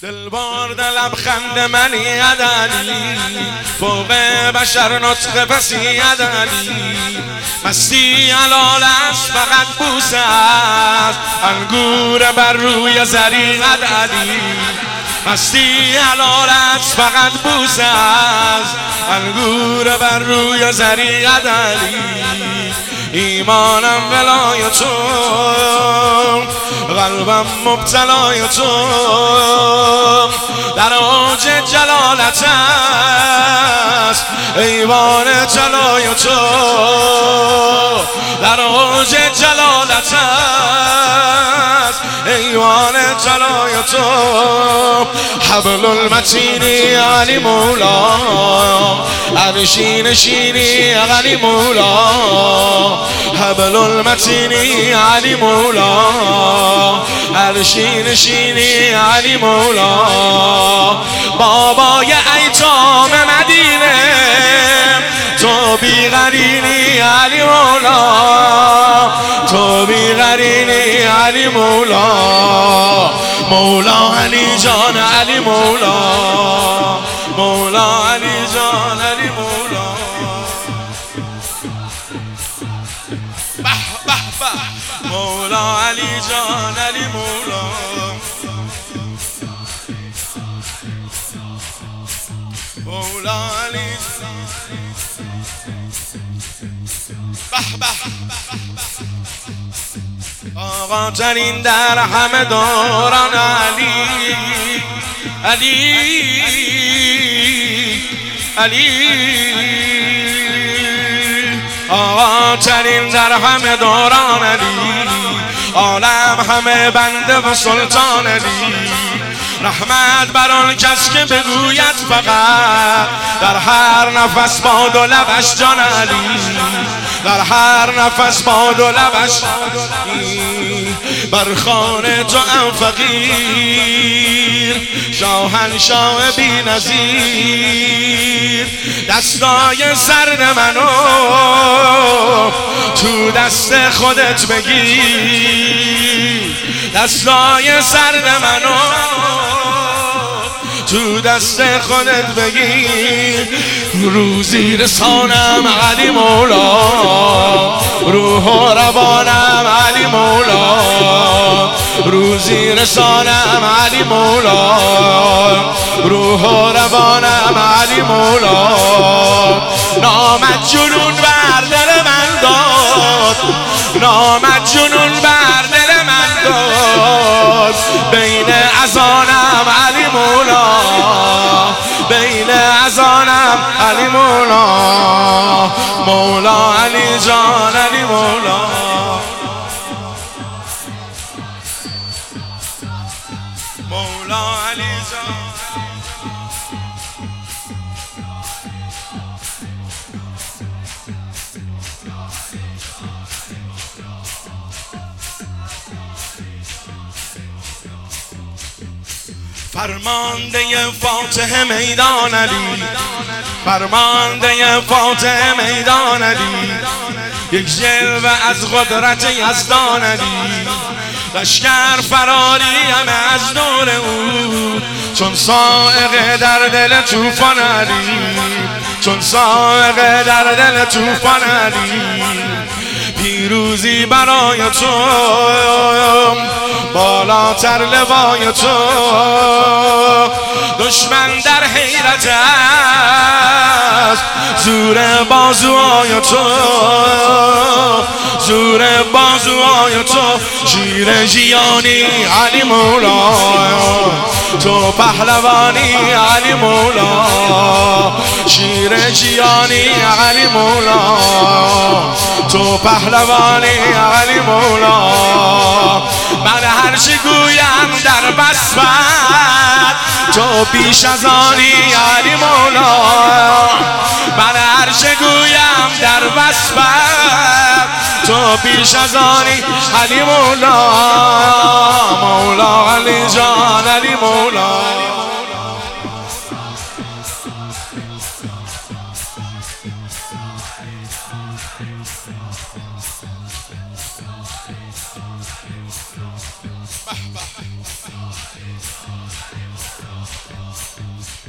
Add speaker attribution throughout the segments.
Speaker 1: دل برد لبخند منی عدلی، فوق بشر نطق پسی عدلی. مستی علال است فقط بوسه است، انگور بر روی زری عدلی. مستی حلال است فقط بوسه است، انگور بر روی زری عدلی. ایمانم ولای تو، قلبم مبتلای تو، در اوج جلالت است ایوان جلای تو، در اوج جلالت است ایوان جلای تو. حبل المتینی علی مولا، عرشی نشینی علی مولا. حبل المتینی علی مولا، عرشی نشینی علی مولا. بابای ایتام مدینه تو بی‌قرینی علی مولا، تو بی‌قرینی علی مولا. مولا علی جان علی مولا، مولا علی جان علی مولا. به به به مولا علی جان علی مولا. مولا علی به به آقا ترین در همه دوران علی علی علی. آقا ترین در همه دوران علی، عالم همه بنده و سلطان علی. رحمت بر آن کس که بگوید فقط، در هر نفس باد و لبش جان علی، در هر نفس باد و لبش. بر خانه تو ام فقیر، شاهنشاه بی نظیر. دستای سرد منو تو دست خودت بگیر، دستای سرد منو تو دست خودت بگیر. روزی رسانم علی مولا، روح و روانم علی مولا. روزی رسانم علی مولا، روح و روانم علی مولا. نامت جنون بر دل من داد، نامت جنون بر دل من داد. بین اذانم علی مولا، بین اذانم علی مولا. مولا علی جان علی مولا. مولا علی جان. فرمانده فاتح میدان علی، فرمانده فاتح میدان علی. یک جلوه از قدرت یزدان علی، لشکر فراری همه از نور او. چون صاعقه در دل طوفان علی، چون صاعقه در دل طوفان علی. پیروزی برای تو، بالاتر لوای تو. دشمن در حیرت است، زور بازوهای تو، زور بازوهای تو. شیر ژیانی علی مولا، تو پهلوانی علی مولا. شیر ژیانی علی مولا، تو پهلوانی علی مولا. من هر چه گویم در بسمت، تو بیش از آنی علی مولا. من هر چه گویم در بسمت، تو بیش از آنی علی مولا. مولا علی جان علی مولا.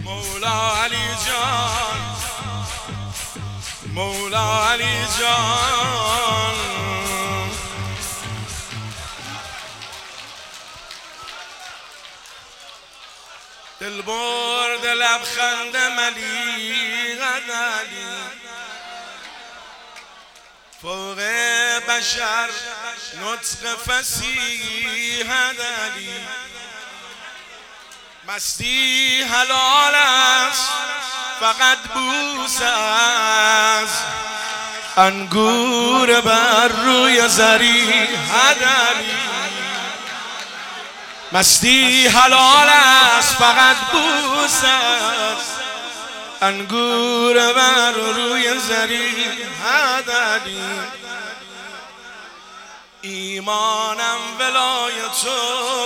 Speaker 1: مولا علی جان، مولا علی جان. دل برد لبخند ملیح علی، فوق بشر نطق فصیح علی. مستی حلال است فقط بوس از انگور بر روی زری علی. مستی حلال است فقط بوس از انگور بر روی زری علی. ایمانم ولای تو،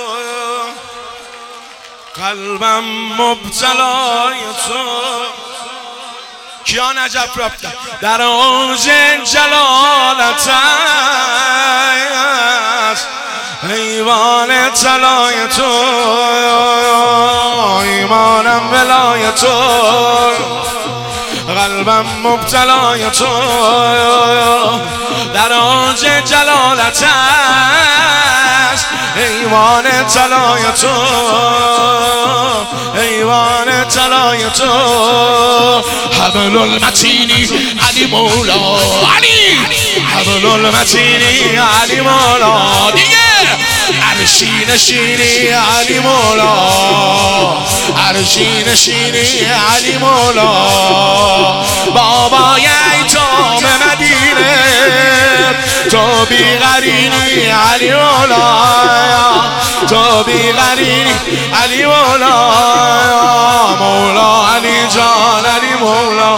Speaker 1: قلبم مبتلای تو. کیا نجف رفتن در اوج جلالت است، ایوان طلای تو. ایمانم ولای تو، قلبم مبتلای تو. در اوج جلالت است، ایوان طلای تو. ایوان طلای تو. حبل المتینی علی مولا علی، حبل المتینی علی مولا دیگه. عرشی نشینی علی مولا، عرشی نشینی علی مولا. بابای ایتام مدینه تو بی‌قرینی علی مولا، تو بی‌قرینی علی مولا. مولا علی جان، علی مولا.